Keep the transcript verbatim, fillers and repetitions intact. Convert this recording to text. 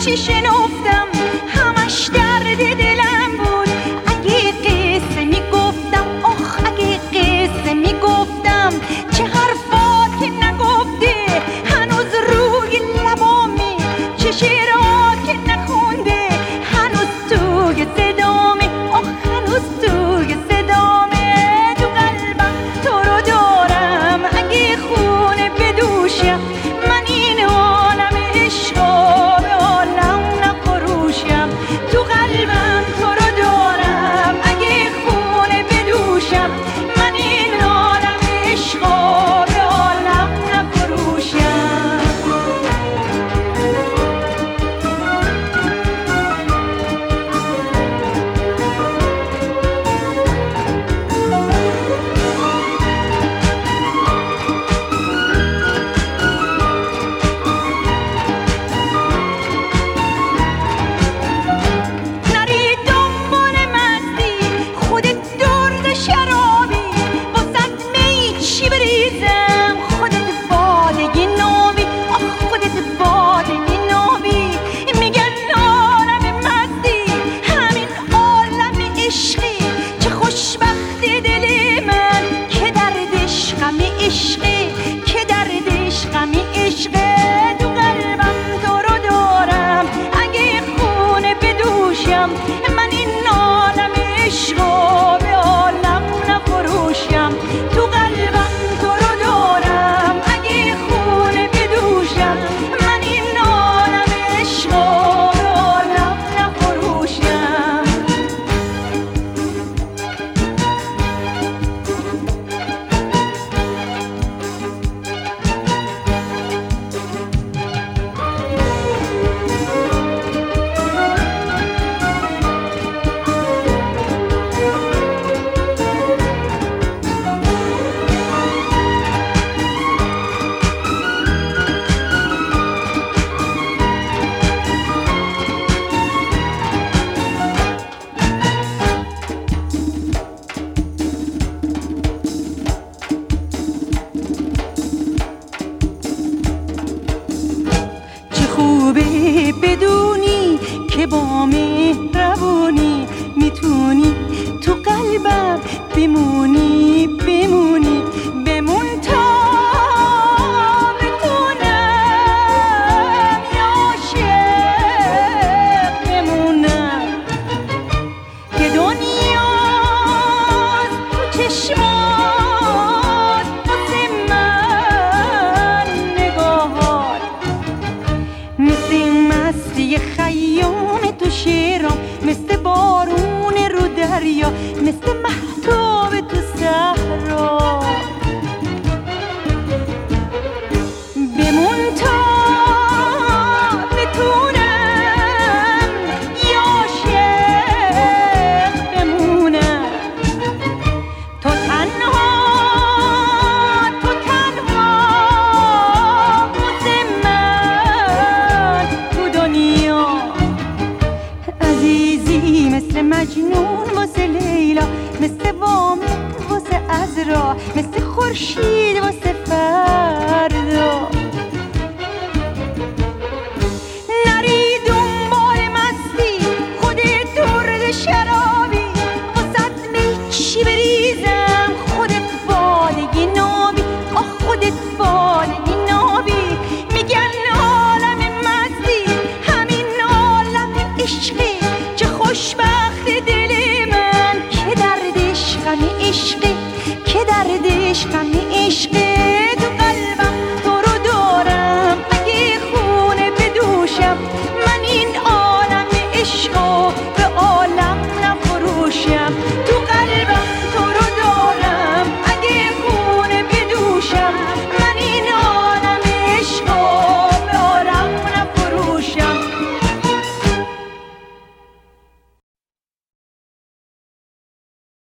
چی شنفتم همش درد دلم بود. اگه قصه میگفتم آخ اگه قصه میگفتم چه حرفات که نگفته هنوز روی لبامی، چه شعرات که نخونده هنوز توی صدامه، آخ هنوز توی صدامه. تو قلبم تو رو دارم اگه خونه بدوشم من این عالم عشقا به عالم نفروشم. تو قلبم تو رو دارم اگه خونه بدوشم من این عالم عشقا به عالم نفروشم. نری دنبال مستی خودت درد شرابی، واسد می چی بریزم خودت بادگی نابی، آخ خودت بادگی نابی. میگن عالم مستی همین عالم عشقی، چه خوشبخت دل من که دردش غم عشقی، که دردش غم عشقه. تو قلبم تو رو دارم اگه خونه بدوشم من این عالم عشقا به عالم نفروشم. تو قلبم تو رو دارم اگه خونه بدوشم من این عالم عشقا به عالم نفروشم. چه خوبه بدونی که با مهربونی میتونی تو قلبم بمونی بمونی بمون تا بتونم عاشق بمونم که دنیاست تو چشمات واسه من نگاهات، مثل مستی خیام تو شعرام، مثل بارون رو دریا، مثل مهتاب تو صحرا. بمون تا بتونم عاشق بمونم. تو تنها تو تنها واسه من تو دنیا عزیزی، مثل مجنون واسه لیلا، مثل وامق واسه عذرا، مثل خورشید واسه فردا.